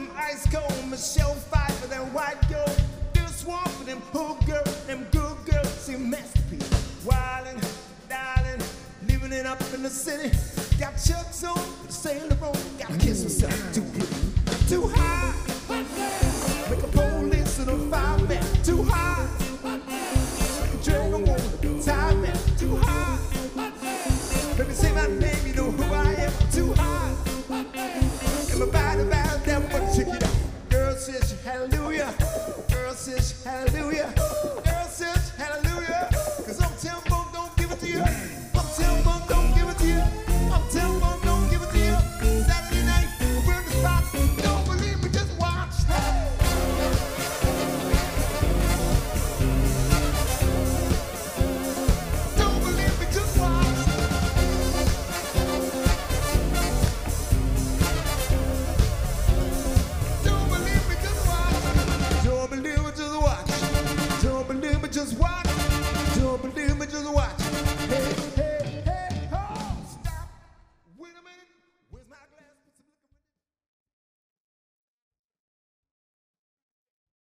Ice Cold, Michelle Pfeiffer, that white girl. Bill Swamp for them hood girls, them good girls. See, masterpiece. Wildin', darling, living it up in the city. Got Chuck's on, Sailor on. Gotta kiss myself too good, too high.